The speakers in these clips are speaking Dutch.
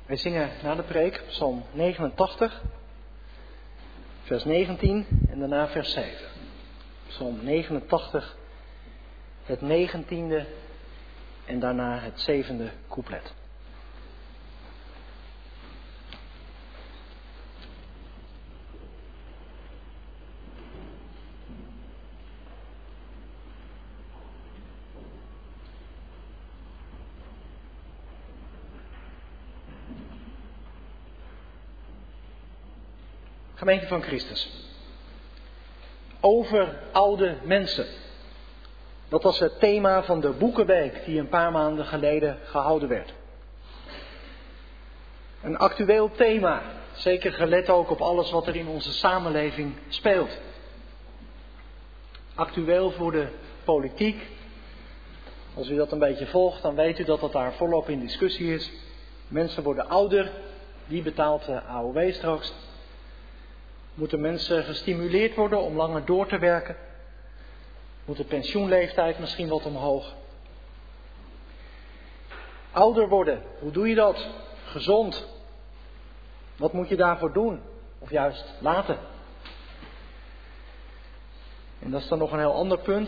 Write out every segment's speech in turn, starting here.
Wij zingen na de preek Psalm 89, vers 19 en daarna vers 7. Psalm 89, het 19e en daarna het 7e couplet. Gemeente van Christus. Over oude mensen. Dat was het thema van de Boekenweek die een paar maanden geleden gehouden werd. Een actueel thema, zeker gelet ook op alles wat er in onze samenleving speelt. Actueel voor de politiek. Als u dat een beetje volgt, dan weet u dat dat daar volop in discussie is. Mensen worden ouder, wie betaalt de AOW straks? Moeten mensen gestimuleerd worden om langer door te werken? Moet de pensioenleeftijd misschien wat omhoog? Ouder worden, hoe doe je dat? Gezond. Wat moet je daarvoor doen? Of juist laten? En dat is dan nog een heel ander punt.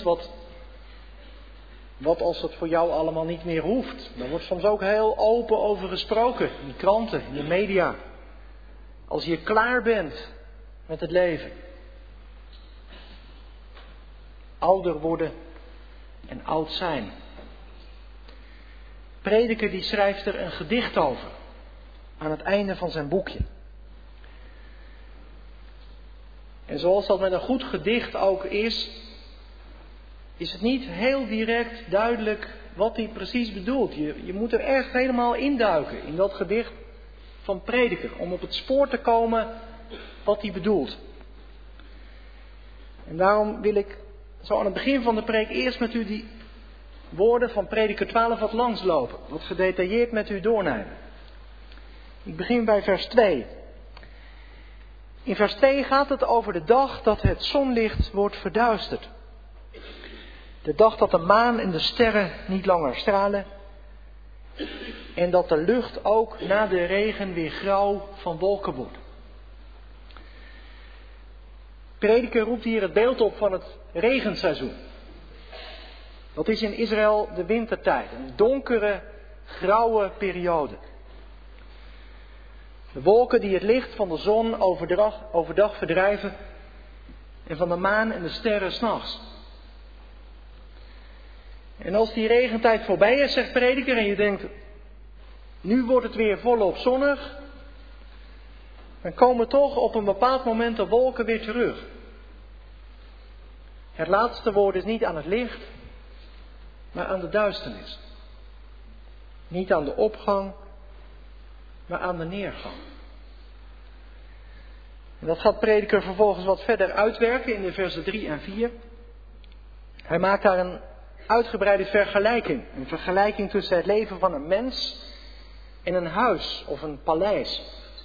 Wat als het voor jou allemaal niet meer hoeft? Daar wordt soms ook heel open over gesproken. In de kranten, in de media. Als je klaar bent met het leven. Ouder worden en oud zijn. Prediker die schrijft er een gedicht over. Aan het einde van zijn boekje. En zoals dat met een goed gedicht ook is het niet heel direct duidelijk wat hij precies bedoelt. Je moet er echt helemaal induiken in dat gedicht van Prediker. Om op het spoor te komen wat hij bedoelt. En daarom wil ik zo aan het begin van de preek eerst met u die woorden van Prediker 12 wat langslopen. Wat gedetailleerd met u doornemen. Ik begin bij vers 2. In vers 2 gaat het over de dag dat het zonlicht wordt verduisterd. De dag dat de maan en de sterren niet langer stralen. En dat de lucht ook na de regen weer grauw van wolken wordt. Prediker roept hier het beeld op van het regenseizoen. Dat is in Israël de wintertijd, een donkere, grauwe periode. De wolken die het licht van de zon overdag verdrijven en van de maan en de sterren 's nachts. En als die regentijd voorbij is, zegt Prediker, en je denkt, nu wordt het weer volop zonnig, dan komen toch op een bepaald moment de wolken weer terug. Het laatste woord is niet aan het licht, maar aan de duisternis. Niet aan de opgang, maar aan de neergang. En dat gaat Prediker vervolgens wat verder uitwerken in de versen 3 en 4. Hij maakt daar een uitgebreide vergelijking. Een vergelijking tussen het leven van een mens en een huis of een paleis.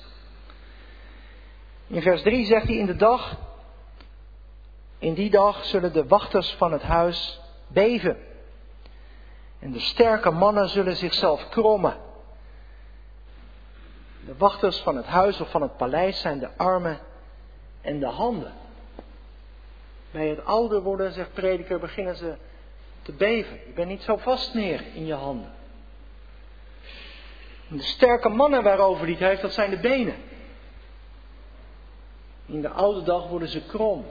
In vers 3 zegt hij in die dag zullen de wachters van het huis beven. En de sterke mannen zullen zichzelf krommen. De wachters van het huis of van het paleis zijn de armen en de handen. Bij het ouder worden, zegt Prediker, beginnen ze te beven. Je bent niet zo vast meer in je handen. En de sterke mannen waarover hij het heeft, dat zijn de benen. In de oude dag worden ze krom.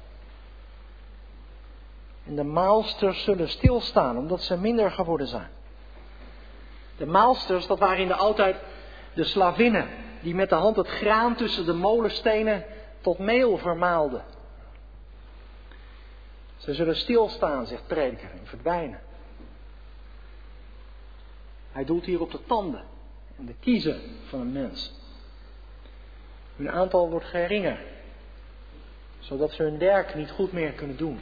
En de maalsters zullen stilstaan, omdat ze minder geworden zijn. De maalsters, dat waren in de oudheid de slavinnen, die met de hand het graan tussen de molenstenen tot meel vermaalden. Ze zullen stilstaan, zegt Prediker, en verdwijnen. Hij doelt hier op de tanden en de kiezen van een mens. Hun aantal wordt geringer, zodat ze hun werk niet goed meer kunnen doen.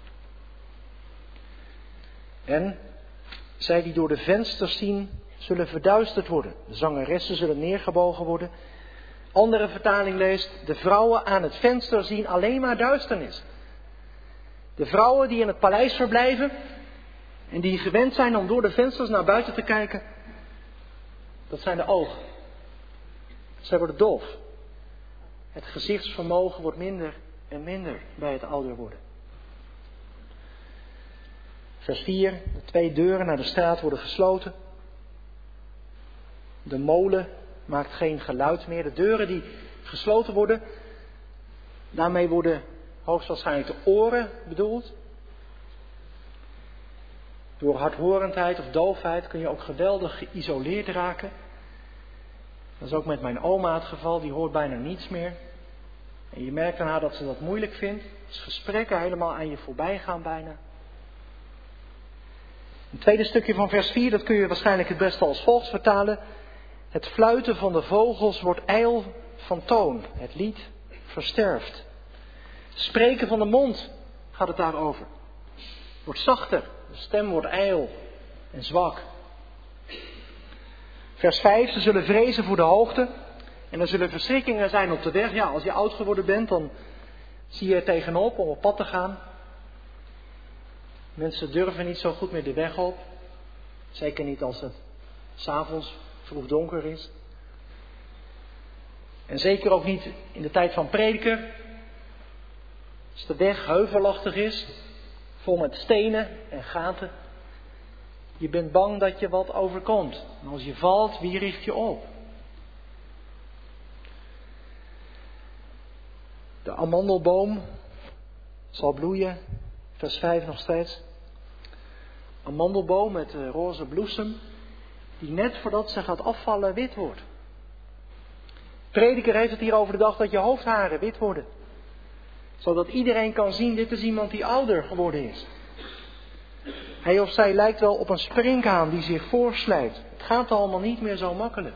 En zij die door de vensters zien, zullen verduisterd worden. De zangeressen zullen neergebogen worden. Andere vertaling leest, de vrouwen aan het venster zien alleen maar duisternis. De vrouwen die in het paleis verblijven en die gewend zijn om door de vensters naar buiten te kijken, dat zijn de ogen. Zij worden dof. Het gezichtsvermogen wordt minder en minder bij het ouder worden. Vers 4. De 2 deuren naar de straat worden gesloten. De molen maakt geen geluid meer. De deuren die gesloten worden, daarmee worden hoogstwaarschijnlijk de oren bedoeld. Door hardhorendheid of doofheid kun je ook geweldig geïsoleerd raken. Dat is ook met mijn oma het geval, die hoort bijna niets meer. En je merkt aan haar dat ze dat moeilijk vindt. Als gesprekken helemaal aan je voorbij gaan bijna. Een tweede stukje van vers 4, dat kun je waarschijnlijk het beste als volgt vertalen. Het fluiten van de vogels wordt ijl van toon. Het lied versterft. Spreken van de mond gaat het daarover. Wordt zachter. De stem wordt ijl en zwak. Vers 5. Ze zullen vrezen voor de hoogte. En er zullen verschrikkingen zijn op de weg. Ja, als je oud geworden bent, dan zie je er tegenop om op pad te gaan. Mensen durven niet zo goed meer de weg op. Zeker niet als het 's avonds vroeg donker is. En zeker ook niet in de tijd van prediker. Als de weg heuvelachtig is, vol met stenen en gaten. Je bent bang dat je wat overkomt. En als je valt, wie richt je op? De amandelboom zal bloeien. Vers 5 nog steeds. Amandelboom met roze bloesem. Die net voordat ze gaat afvallen wit wordt. Prediker heeft het hier over de dag dat je hoofdharen wit worden. Zodat iedereen kan zien, dit is iemand die ouder geworden is. Hij of zij lijkt wel op een sprinkhaan die zich voorslijt. Het gaat allemaal niet meer zo makkelijk.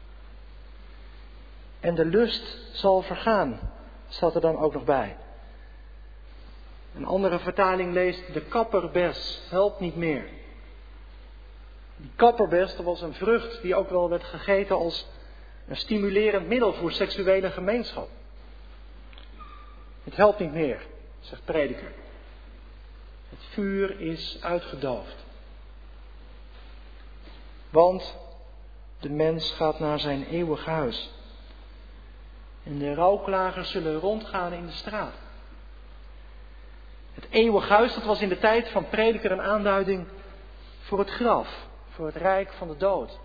En de lust zal vergaan, staat er dan ook nog bij. Een andere vertaling leest, de kapperbes helpt niet meer. Die kapperbes, dat was een vrucht die ook wel werd gegeten als een stimulerend middel voor seksuele gemeenschap. Het helpt niet meer, zegt prediker. Het vuur is uitgedoofd. Want de mens gaat naar zijn eeuwig huis. En de rouwklagers zullen rondgaan in de straat. Het eeuwig huis, dat was in de tijd van prediker een aanduiding voor het graf, voor het rijk van de dood.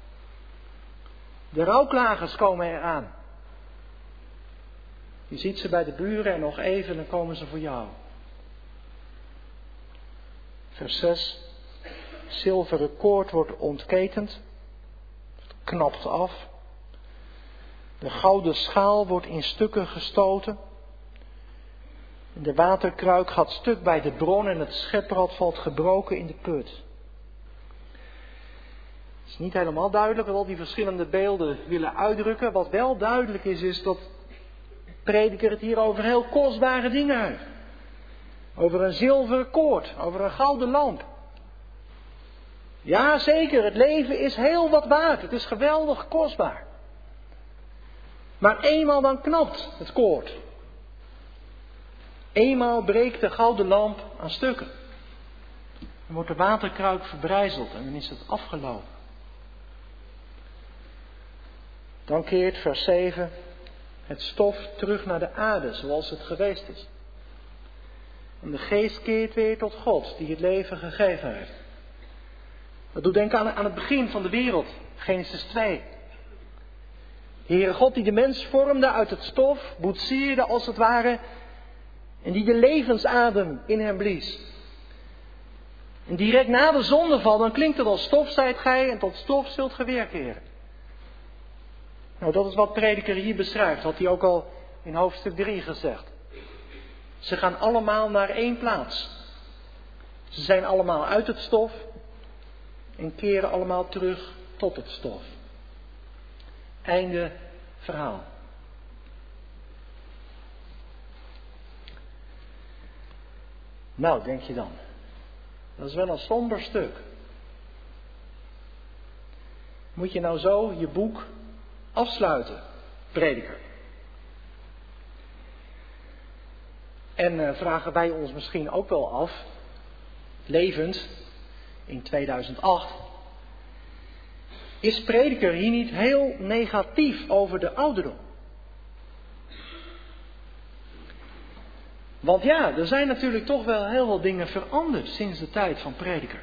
De rouwklagers komen eraan. Je ziet ze bij de buren en nog even, dan komen ze voor jou. Vers 6. Zilveren koord wordt ontketend. Het knapt af. De gouden schaal wordt in stukken gestoten. De waterkruik gaat stuk bij de bron en het scheprad valt gebroken in de put. Het is niet helemaal duidelijk wat al die verschillende beelden willen uitdrukken. Wat wel duidelijk is dat prediker het hier over heel kostbare dingen heeft. Over een zilveren koord, over een gouden lamp. Ja, zeker, het leven is heel wat waard. Het is geweldig kostbaar. Maar eenmaal dan knapt het koord. Eenmaal breekt de gouden lamp aan stukken. Dan wordt de waterkruik verbrijzeld en dan is het afgelopen. Dan keert vers 7 het stof terug naar de aarde zoals het geweest is. En de geest keert weer tot God die het leven gegeven heeft. Dat doet denken aan het begin van de wereld, Genesis 2. Heere God die de mens vormde uit het stof, boetseerde als het ware en die de levensadem in hem blies. En direct na de zondeval, dan klinkt het als stof zijt gij en tot stof zult ge weerkeren. Nou, dat is wat prediker hier beschrijft, had hij ook al in hoofdstuk 3 gezegd. Ze gaan allemaal naar één plaats. Ze zijn allemaal uit het stof en keren allemaal terug tot het stof. Einde verhaal. Nou, denk je dan. Dat is wel een somber stuk. Moet je nou zo je boek afsluiten, prediker? En vragen wij ons misschien ook wel af, levend in 2008, Is Prediker hier niet heel negatief over de ouderdom? Want ja, er zijn natuurlijk toch wel heel veel dingen veranderd sinds de tijd van Prediker.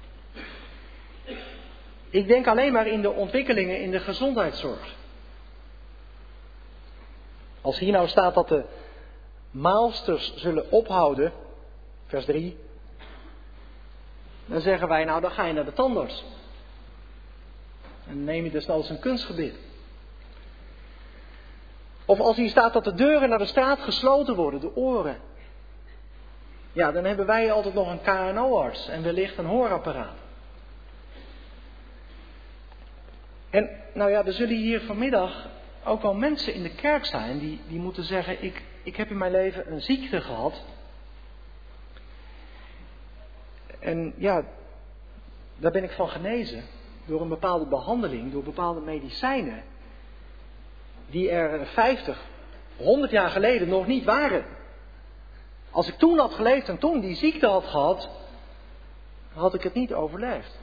Ik denk alleen maar in de ontwikkelingen in de gezondheidszorg. Als hier nou staat dat de maalsters zullen ophouden, vers 3, dan zeggen wij nou dan ga je naar de tandarts. En dan neem je desnoods een kunstgebit. Of als hier staat dat de deuren naar de straat gesloten worden, de oren. Ja, dan hebben wij altijd nog een KNO-arts en wellicht een hoorapparaat. En nou ja, er zullen hier vanmiddag ook wel mensen in de kerk zijn die moeten zeggen, ik heb in mijn leven een ziekte gehad. En ja, daar ben ik van genezen door een bepaalde behandeling, door bepaalde medicijnen. Die er 50, 100 jaar geleden nog niet waren. Als ik toen had geleefd en toen die ziekte had gehad, had ik het niet overleefd.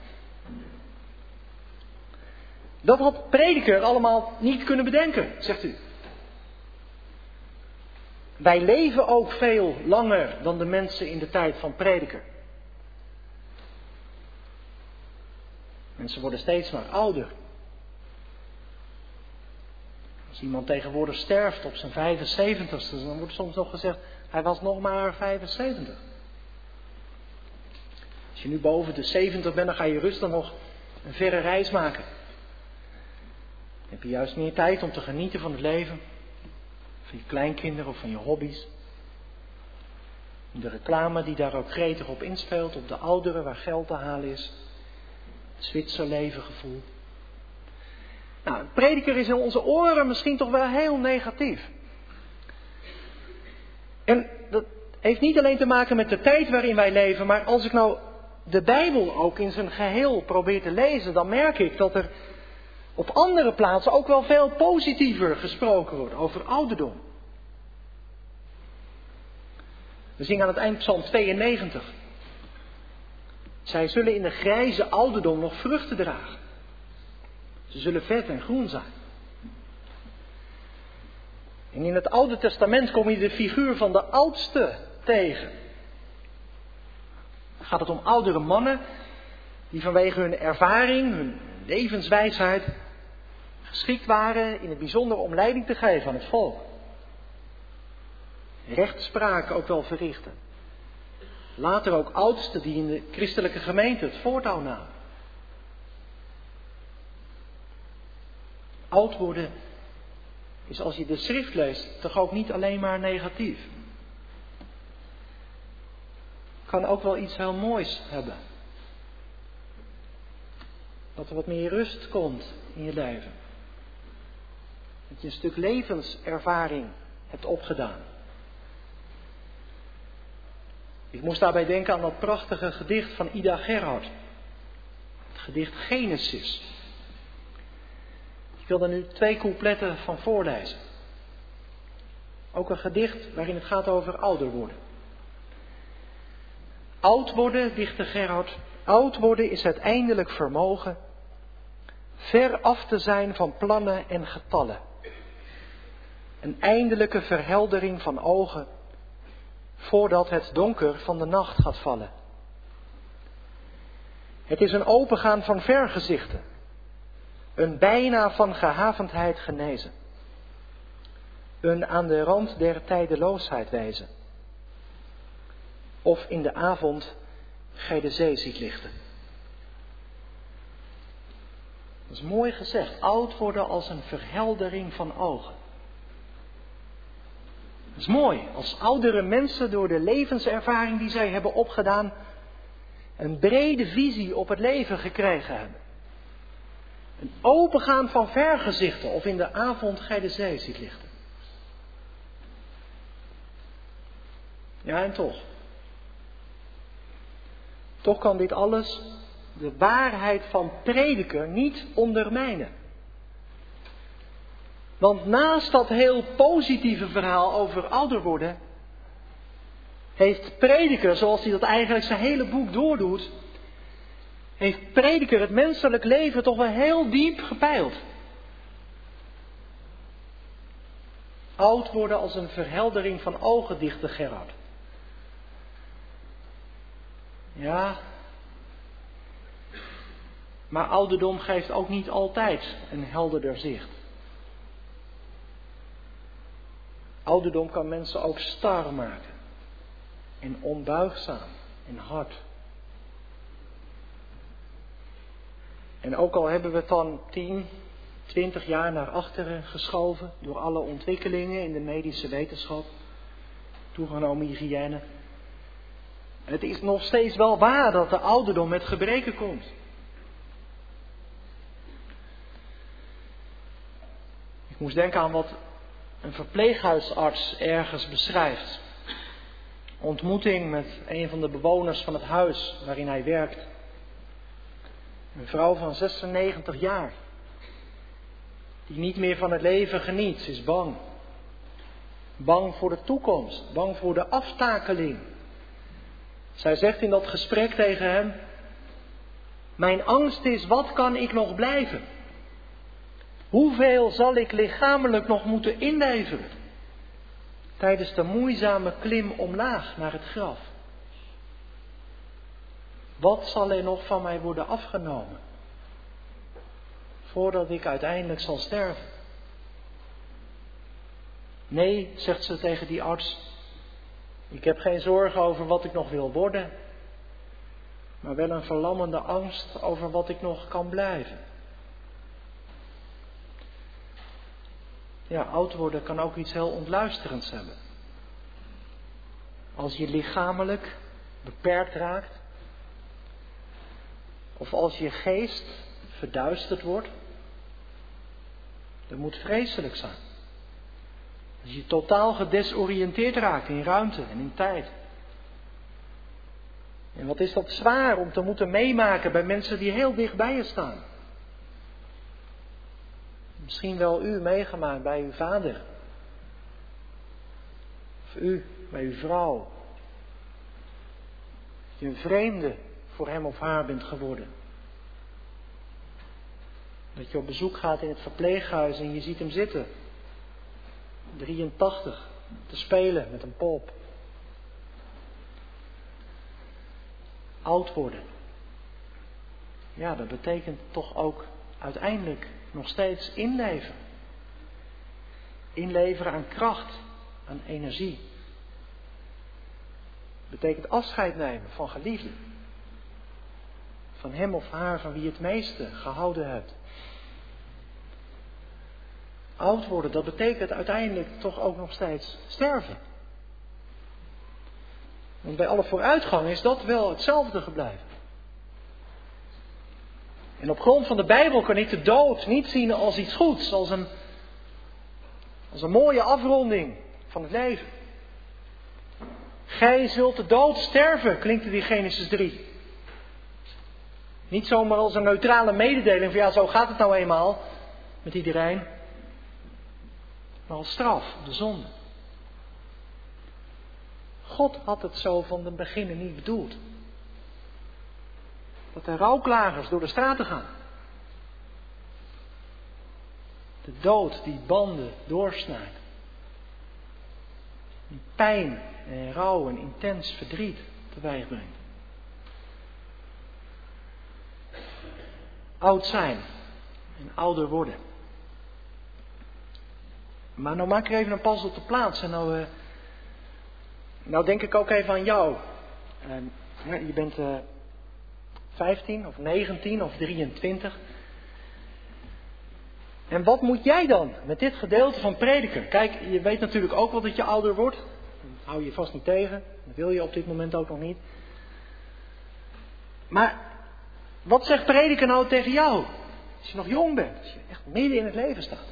Dat had Prediker allemaal niet kunnen bedenken, zegt u. Wij leven ook veel langer dan de mensen in de tijd van Prediker. Mensen worden steeds maar ouder. Als iemand tegenwoordig sterft op zijn 75ste, dan wordt soms nog gezegd, hij was nog maar 75. Als je nu boven de 70 bent, dan ga je rustig nog een verre reis maken. Dan heb je juist meer tijd om te genieten van het leven. Van je kleinkinderen of van je hobby's. De reclame die daar ook gretig op inspeelt, op de ouderen waar geld te halen is. Het Zwitserlevengevoel. Nou, een prediker is in onze oren misschien toch wel heel negatief. En dat heeft niet alleen te maken met de tijd waarin wij leven, maar als ik nou de Bijbel ook in zijn geheel probeer te lezen, dan merk ik dat er op andere plaatsen ook wel veel positiever gesproken wordt over ouderdom. We zingen aan het eind Psalm 92. Zij zullen in de grijze ouderdom nog vruchten dragen. Ze zullen vet en groen zijn. En in het Oude Testament kom je de figuur van de oudste tegen. Dan gaat het om oudere mannen die vanwege hun ervaring, hun levenswijsheid geschikt waren in het bijzonder om leiding te geven aan het volk. Rechtspraak ook wel verrichten. Later ook oudsten die in de christelijke gemeente het voortouw namen. Oud worden is als je de schrift leest toch ook niet alleen maar negatief. Kan ook wel iets heel moois hebben. Dat er wat meer rust komt in je leven. Dat je een stuk levenservaring hebt opgedaan. Ik moest daarbij denken aan dat prachtige gedicht van Ida Gerhard. Het gedicht Genesis. Ik wil er nu 2 coupletten van voorlezen. Ook een gedicht waarin het gaat over ouder worden. Oud worden, dichter Gerhard, oud worden is het eindelijk vermogen ver af te zijn van plannen en getallen. Een eindelijke verheldering van ogen voordat het donker van de nacht gaat vallen. Het is een opengaan van vergezichten. Een bijna van gehavendheid genezen. Een aan de rand der tijdeloosheid wijzen. Of in de avond gij de zee ziet lichten. Dat is mooi gezegd. Oud worden als een verheldering van ogen. Dat is mooi. Als oudere mensen door de levenservaring die zij hebben opgedaan een brede visie op het leven gekregen hebben. Een opengaan van vergezichten of in de avond gij de zee ziet lichten. Ja, en toch. Toch kan dit alles de waarheid van Prediker niet ondermijnen. Want naast dat heel positieve verhaal over ouder worden, heeft Prediker, zoals hij dat eigenlijk zijn hele boek doordoet, heeft Prediker het menselijk leven toch wel heel diep gepeild. Oud worden als een verheldering van ogen, dichtte Gerard. Ja, maar ouderdom geeft ook niet altijd een helderder zicht. Ouderdom kan mensen ook star maken. En onbuigzaam en hard. En ook al hebben we het dan 10, 20 jaar naar achteren geschoven door alle ontwikkelingen in de medische wetenschap, toegenomen hygiëne. Het is nog steeds wel waar dat de ouderdom met gebreken komt. Ik moest denken aan wat een verpleeghuisarts ergens beschrijft. Ontmoeting met een van de bewoners van het huis waarin hij werkt. Een vrouw van 96 jaar. Die niet meer van het leven geniet. Ze is bang. Bang voor de toekomst. Bang voor de aftakeling. Zij zegt in dat gesprek tegen hem: mijn angst is, wat kan ik nog blijven? Hoeveel zal ik lichamelijk nog moeten inleveren? Tijdens de moeizame klim omlaag naar het graf. Wat zal er nog van mij worden afgenomen? Voordat ik uiteindelijk zal sterven. Nee, zegt ze tegen die arts. Ik heb geen zorgen over wat ik nog wil worden. Maar wel een verlammende angst over wat ik nog kan blijven. Ja, oud worden kan ook iets heel ontluisterends hebben. Als je lichamelijk beperkt raakt. Of als je geest verduisterd wordt. Dat moet vreselijk zijn. Als je totaal gedesoriënteerd raakt in ruimte en in tijd. En wat is dat zwaar om te moeten meemaken bij mensen die heel dicht bij je staan. Misschien wel u meegemaakt bij uw vader. Of u bij uw vrouw. Dat je een vreemde voor hem of haar bent geworden. Dat je op bezoek gaat in het verpleeghuis en je ziet hem zitten. 83, te spelen met een pop. Oud worden. Ja, dat betekent toch ook uiteindelijk nog steeds inleveren. Inleveren aan kracht, aan energie. Betekent afscheid nemen van geliefden. Van hem of haar van wie je het meeste gehouden hebt. Oud worden, dat betekent uiteindelijk toch ook nog steeds sterven. Want bij alle vooruitgang is dat wel hetzelfde gebleven. En op grond van de Bijbel kan ik de dood niet zien als iets goeds, als een mooie afronding van het leven. Gij zult de dood sterven, klinkt het in Genesis 3. Niet zomaar als een neutrale mededeling van ja, zo gaat het nou eenmaal met iedereen. Maar als straf op de zonde. God had het zo van de beginnen niet bedoeld. Dat de rouwklagers door de straten gaan. De dood die banden doorsnijdt. Die pijn en rouw en intens verdriet teweeg brengt. Oud zijn en ouder worden. Maar nou maak ik even een pas op de plaats. En nou denk ik ook even aan jou. Je bent 15 of 19 of 23. En wat moet jij dan met dit gedeelte van Prediker? Kijk, je weet natuurlijk ook wel dat je ouder wordt. Dat hou je vast niet tegen. Dat wil je op dit moment ook nog niet. Maar wat zegt Prediker nou tegen jou? Als je nog jong bent. Als je echt midden in het leven staat.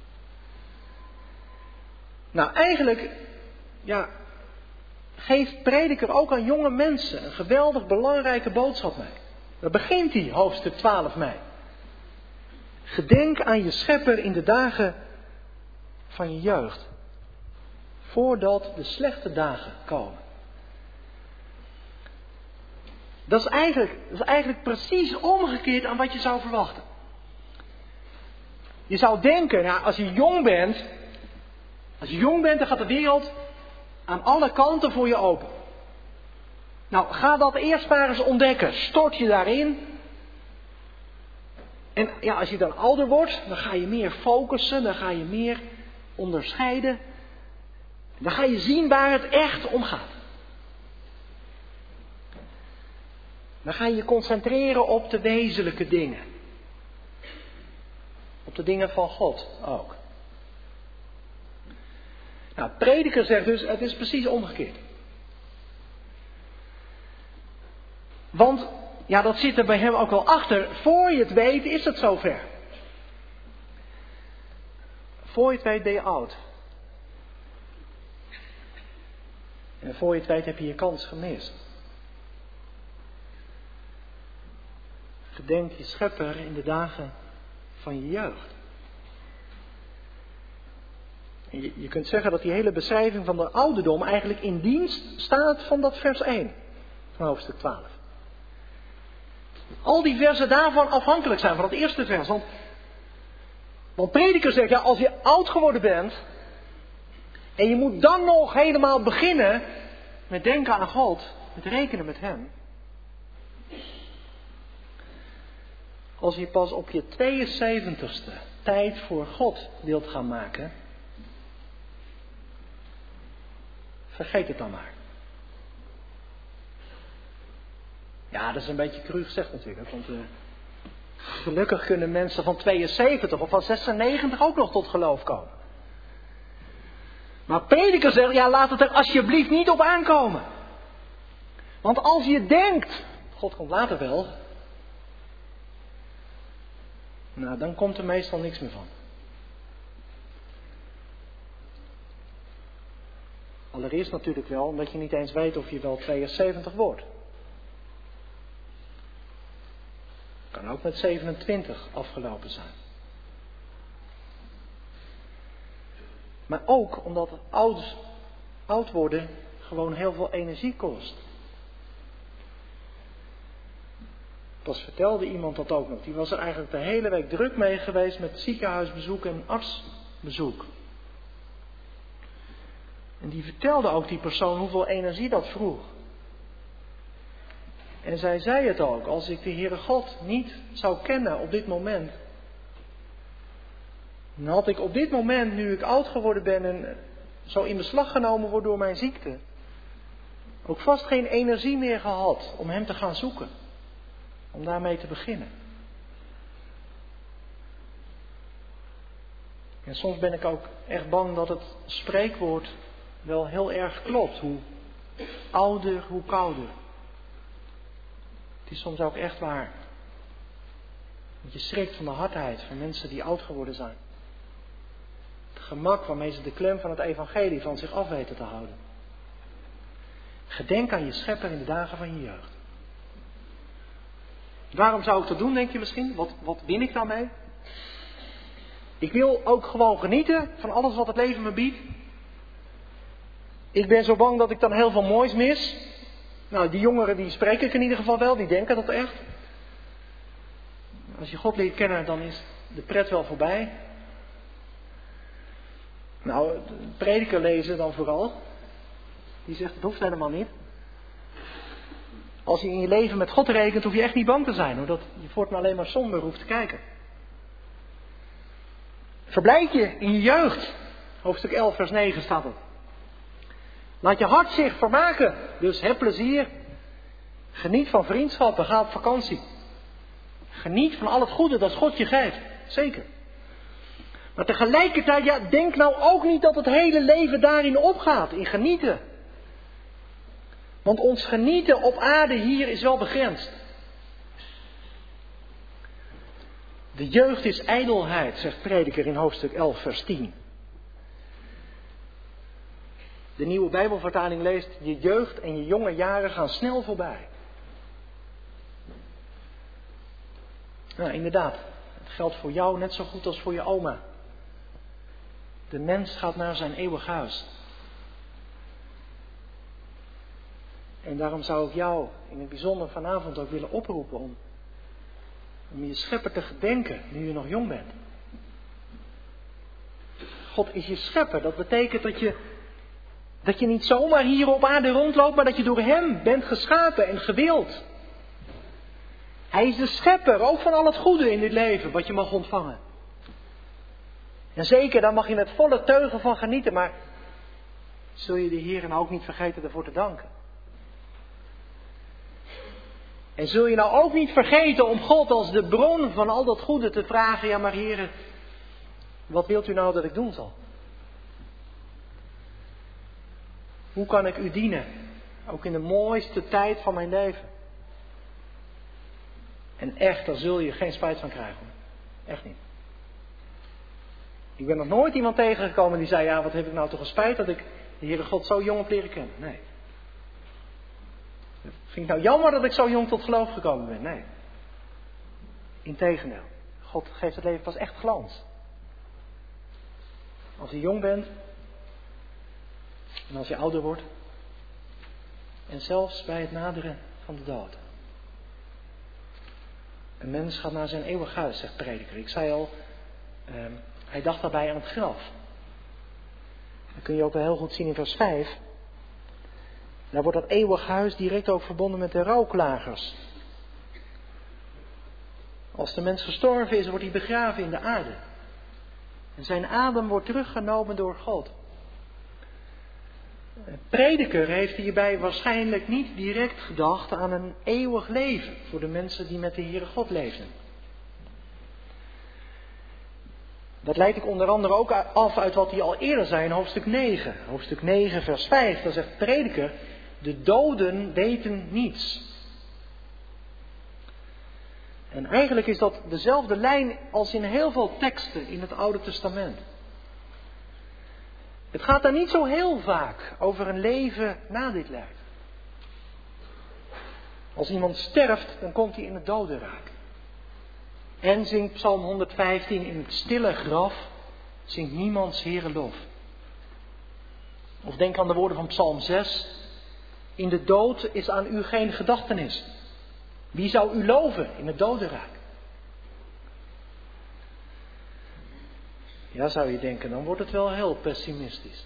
Nou, eigenlijk, ja, geeft Prediker ook aan jonge mensen een geweldig belangrijke boodschap mee. Daar begint hij, hoofdstuk 12 mee. Gedenk aan je schepper in de dagen van je jeugd. Voordat de slechte dagen komen. Dat is eigenlijk precies omgekeerd aan wat je zou verwachten. Je zou denken, nou, als je jong bent, dan gaat de wereld aan alle kanten voor je open. Nou, ga dat eerst maar eens ontdekken. Stort je daarin. En ja, als je dan ouder wordt, dan ga je meer focussen, dan ga je meer onderscheiden. Dan ga je zien waar het echt om gaat. Dan ga je je concentreren op de wezenlijke dingen. Op de dingen van God ook. Nou, Prediker zegt dus, het is precies omgekeerd. Want, ja, dat zit er bij hem ook wel achter. Voor je het weet, is het zover. Voor je het weet ben je oud. En voor je het weet heb je je kans gemist. Gedenk je schepper in de dagen van je jeugd. En je kunt zeggen dat die hele beschrijving van de ouderdom eigenlijk in dienst staat van dat vers 1 van hoofdstuk 12. Al die versen daarvan afhankelijk zijn van het eerste vers. Want Prediker zegt, ja, als je oud geworden bent en je moet dan nog helemaal beginnen met denken aan God, met rekenen met Hem. Als je pas op je 72ste tijd voor God wilt gaan maken, vergeet het dan maar. Ja, dat is een beetje cru gezegd natuurlijk. Want gelukkig kunnen mensen van 72 of van 96 ook nog tot geloof komen. Maar Prediker zegt, ja, laat het er alsjeblieft niet op aankomen. Want als je denkt, God komt later wel. Nou, dan komt er meestal niks meer van. Allereerst natuurlijk wel, omdat je niet eens weet of je wel 72 wordt. Kan ook met 27 afgelopen zijn. Maar ook omdat oud worden gewoon heel veel energie kost. Pas vertelde iemand dat ook nog. Die was er eigenlijk de hele week druk mee geweest met ziekenhuisbezoek en artsbezoek. En die vertelde ook die persoon hoeveel energie dat vroeg. En zij zei het ook, als ik de Heere God niet zou kennen op dit moment, dan had ik op dit moment, nu ik oud geworden ben en zo in beslag genomen word door mijn ziekte, ook vast geen energie meer gehad om Hem te gaan zoeken. Om daarmee te beginnen. En soms ben ik ook echt bang dat het spreekwoord wel heel erg klopt. Hoe ouder, hoe kouder. Het is soms ook echt waar. Dat je schrikt van de hardheid van mensen die oud geworden zijn. Het gemak waarmee ze de klem van het evangelie van zich af weten te houden. Gedenk aan je schepper in de dagen van je jeugd. Waarom zou ik dat doen, denk je misschien? Wat win ik daarmee? Ik wil ook gewoon genieten van alles wat het leven me biedt. Ik ben zo bang dat ik dan heel veel moois mis. Nou, die jongeren die spreek ik in ieder geval wel, die denken dat echt. Als je God leert kennen, dan is de pret wel voorbij. Nou, de prediker lezen dan vooral. Die zegt, het hoeft helemaal niet. Als je in je leven met God rekent, hoef je echt niet bang te zijn. Omdat je voortaan alleen maar somber hoeft te kijken. Verblijd je in je jeugd. Hoofdstuk 11 vers 9 staat het. Laat je hart zich vermaken. Dus heb plezier. Geniet van vriendschappen. Ga op vakantie. Geniet van al het goede dat God je geeft. Zeker. Maar tegelijkertijd, ja, denk nou ook niet dat het hele leven daarin opgaat. In genieten. Want ons genieten op aarde hier is wel begrensd. De jeugd is ijdelheid, zegt Prediker in hoofdstuk 11 vers 10. De nieuwe Bijbelvertaling leest, je jeugd en je jonge jaren gaan snel voorbij. Nou, inderdaad, het geldt voor jou net zo goed als voor je oma. De mens gaat naar zijn eeuwig huis. En daarom zou ik jou in het bijzonder vanavond ook willen oproepen om je schepper te gedenken nu je nog jong bent. God is je schepper. Dat betekent dat je niet zomaar hier op aarde rondloopt, maar dat je door hem bent geschapen en gewild. Hij is de schepper, ook van al het goede in dit leven, wat je mag ontvangen. En zeker, daar mag je met volle teugen van genieten, maar zul je de Heer nou ook niet vergeten ervoor te danken. En zul je nou ook niet vergeten om God als de bron van al dat goede te vragen, ja maar Heer, wat wilt u nou dat ik doen zal? Hoe kan ik u dienen? Ook in de mooiste tijd van mijn leven. En echt, daar zul je geen spijt van krijgen. Echt niet. Ik ben nog nooit iemand tegengekomen die zei, ja wat heb ik nou toch een spijt dat ik de Heere God zo jong heb leren kennen. Nee. Vind ik nou jammer dat ik zo jong tot geloof gekomen ben? Nee. Integendeel. God geeft het leven pas echt glans. Als je jong bent. En als je ouder wordt. En zelfs bij het naderen van de dood. Een mens gaat naar zijn eeuwig huis, zegt Prediker. Ik zei al, hij dacht daarbij aan het graf. Dat kun je ook wel heel goed zien in vers 5. Daar wordt dat eeuwig huis direct ook verbonden met de rouwklagers. Als de mens gestorven is, wordt hij begraven in de aarde. En zijn adem wordt teruggenomen door God. Prediker heeft hierbij waarschijnlijk niet direct gedacht aan een eeuwig leven voor de mensen die met de Heere God leefden. Dat leid ik onder andere ook af uit wat hij al eerder zei in hoofdstuk 9. Hoofdstuk 9 vers 5, daar zegt Prediker, de doden weten niets. En eigenlijk is dat dezelfde lijn als in heel veel teksten in het Oude Testament. Het gaat daar niet zo heel vaak over een leven na dit leven. Als iemand sterft, dan komt hij in het dodenrijk. En zingt Psalm 115, in het stille graf zingt niemands Heere lof. Of denk aan de woorden van Psalm 6. In de dood is aan u geen gedachtenis. Wie zou u loven in het dodenrijk? Ja, zou je denken, dan wordt het wel heel pessimistisch.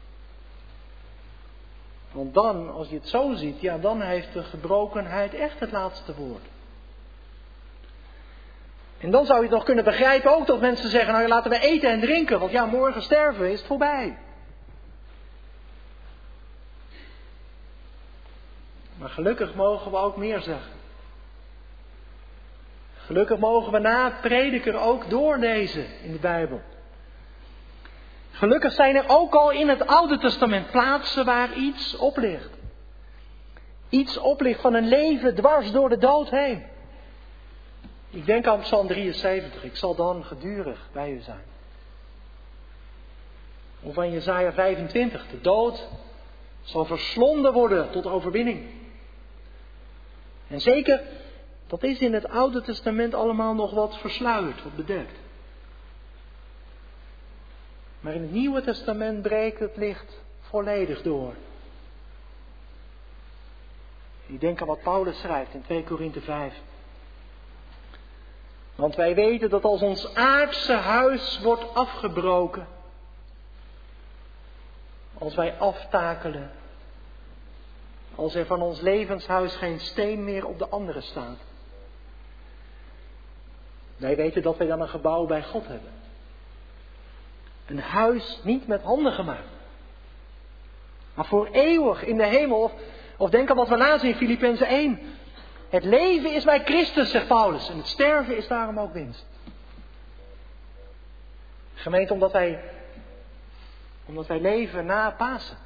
Want dan, als je het zo ziet, ja, dan heeft de gebrokenheid echt het laatste woord. En dan zou je het nog kunnen begrijpen ook dat mensen zeggen, nou ja, laten we eten en drinken, want ja, morgen sterven is het voorbij. Maar gelukkig mogen we ook meer zeggen. Gelukkig mogen we na Prediker ook doorlezen in de Bijbel. Gelukkig zijn er ook al in het Oude Testament plaatsen waar iets op ligt. Iets op ligt van een leven dwars door de dood heen. Ik denk aan Psalm 73. Ik zal dan gedurig bij u zijn. Of aan Jesaja 25. De dood zal verslonden worden tot overwinning. En zeker, dat is in het Oude Testament allemaal nog wat versluierd, wat bedekt. Maar in het Nieuwe Testament breekt het licht volledig door. Ik denk aan wat Paulus schrijft in 2 Korinthe 5. Want wij weten dat als ons aardse huis wordt afgebroken, als wij aftakelen, als er van ons levenshuis geen steen meer op de andere staat. Wij weten dat wij dan een gebouw bij God hebben. Een huis niet met handen gemaakt. Maar voor eeuwig in de hemel. Of denk aan wat we lazen in Filippenzen 1. Het leven is bij Christus, zegt Paulus. En het sterven is daarom ook winst. Gemeente, omdat wij leven na Pasen.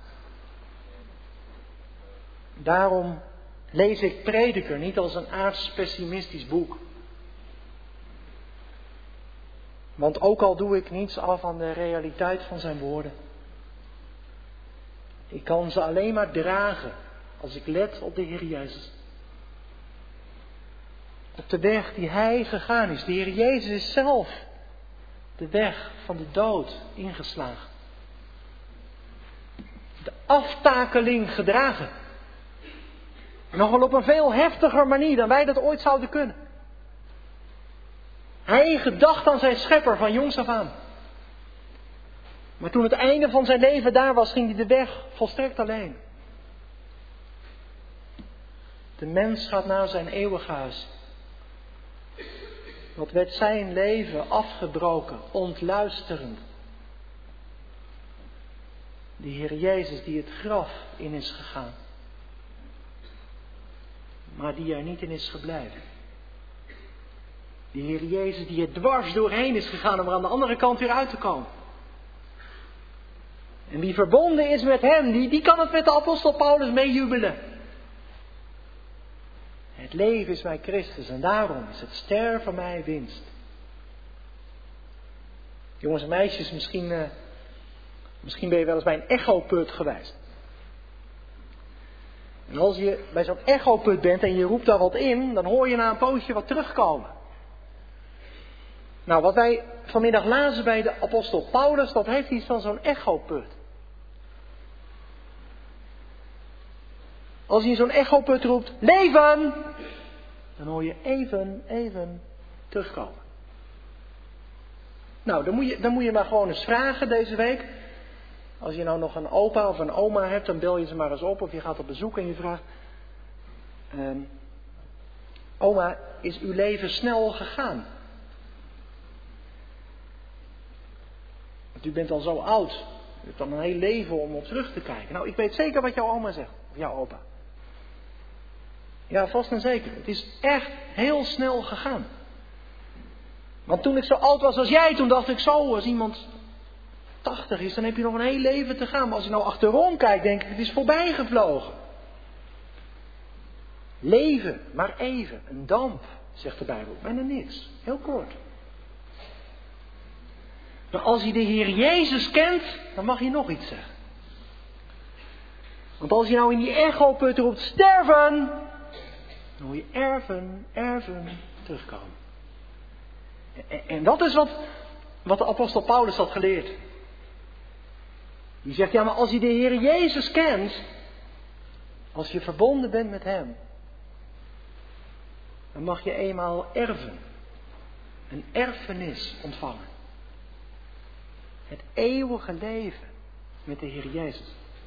Daarom lees ik Prediker niet als een aards pessimistisch boek. Want ook al doe ik niets af aan de realiteit van zijn woorden. Ik kan ze alleen maar dragen als ik let op de Heer Jezus. Op de weg die Hij gegaan is. De Heer Jezus is zelf de weg van de dood ingeslagen. De aftakeling gedragen. En nog wel op een veel heftiger manier dan wij dat ooit zouden kunnen. Hij gedacht aan zijn schepper van jongs af aan. Maar toen het einde van zijn leven daar was, ging hij de weg volstrekt alleen. De mens gaat naar zijn eeuwig huis. Wat werd zijn leven afgebroken, ontluisterend. Die Heer Jezus die het graf in is gegaan. Maar die er niet in is gebleven. Die Heer Jezus die er dwars doorheen is gegaan om er aan de andere kant weer uit te komen. En wie verbonden is met hem, die kan het met de apostel Paulus meejubelen. Het leven is mij Christus en daarom is het sterven mij winst. Jongens en meisjes, misschien ben je wel eens bij een echoput geweest. En als je bij zo'n echoput bent en je roept daar wat in, dan hoor je na een poosje wat terugkomen. Nou, wat wij vanmiddag lazen bij de apostel Paulus, dat heeft iets van zo'n echoput. Als je in zo'n echoput roept, leven! Dan hoor je even terugkomen. Nou, dan moet je maar gewoon eens vragen deze week. Als je nou nog een opa of een oma hebt, dan bel je ze maar eens op. Of je gaat op bezoek en je vraagt... Oma, is uw leven snel gegaan? Want u bent al zo oud. U hebt dan een heel leven om op terug te kijken. Nou, ik weet zeker wat jouw oma zegt. Of jouw opa. Ja, vast en zeker. Het is echt heel snel gegaan. Want toen ik zo oud was als jij, toen dacht ik zo, als iemand 80 is, dan heb je nog een heel leven te gaan. Maar als je nou achterom kijkt, denk ik, het is voorbij gevlogen. Leven, maar even, een damp, zegt de Bijbel. Bijna niks, heel kort. Maar als je de Heer Jezus kent, dan mag je nog iets zeggen. Want als je nou in die echoput roept, sterven, dan hoor je erven terugkomen. En dat is wat de apostel Paulus had geleerd. Die zegt, ja, maar als je de Heer Jezus kent, als je verbonden bent met hem, dan mag je eenmaal erven. Een erfenis ontvangen. Het eeuwige leven met de Heer Jezus.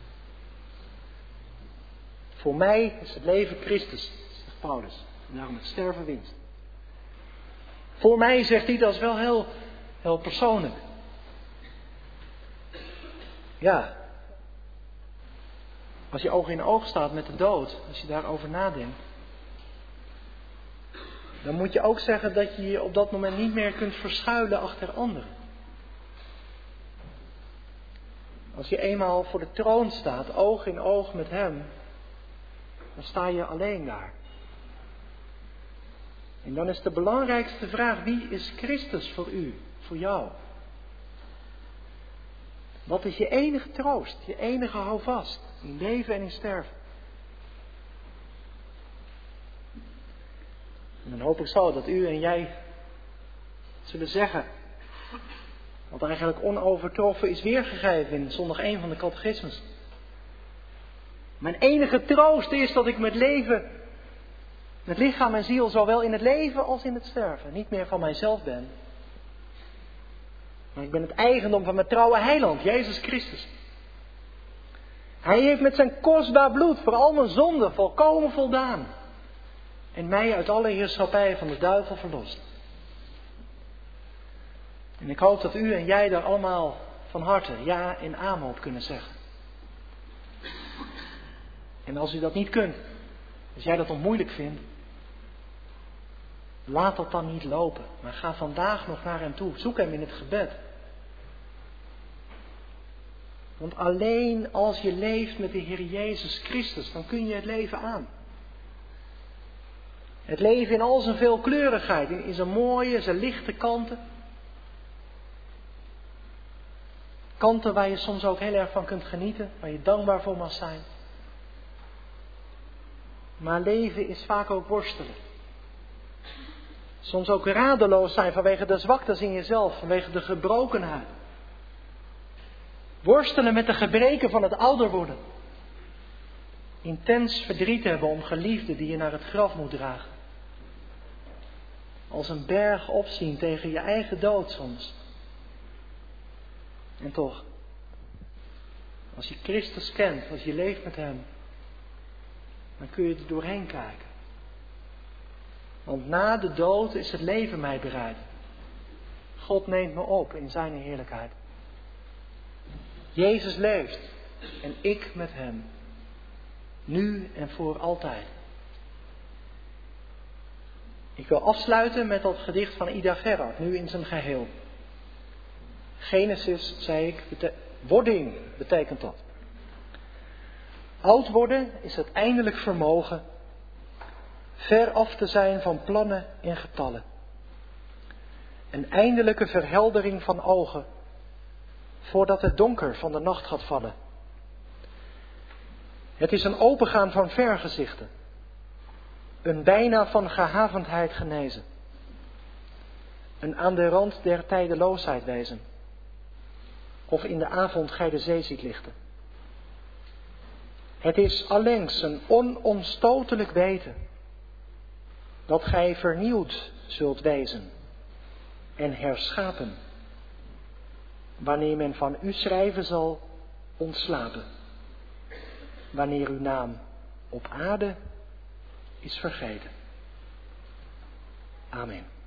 Voor mij is het leven Christus, zegt Paulus. En daarom het sterven winst. Voor mij, zegt hij, dat is wel heel persoonlijk. Ja. Als je oog in oog staat met de dood, als je daarover nadenkt, dan moet je ook zeggen dat je je op dat moment niet meer kunt verschuilen achter anderen. Als je eenmaal voor de troon staat, oog in oog met hem, dan sta je alleen daar. En dan is de belangrijkste vraag, wie is Christus voor u, voor jou? Wat is je enige troost, je enige houvast in leven en in sterven? En dan hoop ik zo dat u en jij zullen zeggen, wat eigenlijk onovertroffen is weergegeven in zondag 1 van de catechismus. Mijn enige troost is dat ik met lichaam en ziel, zowel in het leven als in het sterven, niet meer van mijzelf ben. Maar ik ben het eigendom van mijn trouwe heiland, Jezus Christus. Hij heeft met zijn kostbaar bloed voor al mijn zonden volkomen voldaan. En mij uit alle heerschappij van de duivel verlost. En ik hoop dat u en jij daar allemaal van harte ja en amen op kunnen zeggen. En als u dat niet kunt, als jij dat nog moeilijk vindt, laat dat dan niet lopen. Maar ga vandaag nog naar hem toe. Zoek hem in het gebed. Want alleen als je leeft met de Heer Jezus Christus, dan kun je het leven aan. Het leven in al zijn veelkleurigheid, in zijn mooie, zijn lichte kanten. Kanten waar je soms ook heel erg van kunt genieten, waar je dankbaar voor mag zijn. Maar leven is vaak ook worstelen. Soms ook radeloos zijn vanwege de zwaktes in jezelf, vanwege de gebrokenheid. Worstelen met de gebreken van het ouder worden. intens verdriet hebben om geliefden die je naar het graf moet dragen. Als een berg opzien tegen je eigen dood soms. En toch, als je Christus kent, als je leeft met Hem, dan kun je er doorheen kijken. Want na de dood is het leven mij bereid. God neemt me op in zijn heerlijkheid. Jezus leeft en ik met Hem. Nu en voor altijd. Ik wil afsluiten met dat gedicht van Ida Gerhard, nu in zijn geheel. Genesis, zei ik, wording betekent dat. Oud worden is het eindelijk vermogen ver af te zijn van plannen en getallen. Een eindelijke verheldering van ogen voordat het donker van de nacht gaat vallen. Het is een opengaan van vergezichten. Een bijna van gehavendheid genezen. Een aan de rand der tijdeloosheid wezen. Of in de avond gij de zee ziet lichten. Het is allengs een onomstotelijk weten dat gij vernieuwd zult wezen en herschapen, wanneer men van u schrijven zal ontslapen, wanneer uw naam op aarde is vergeten. Amen.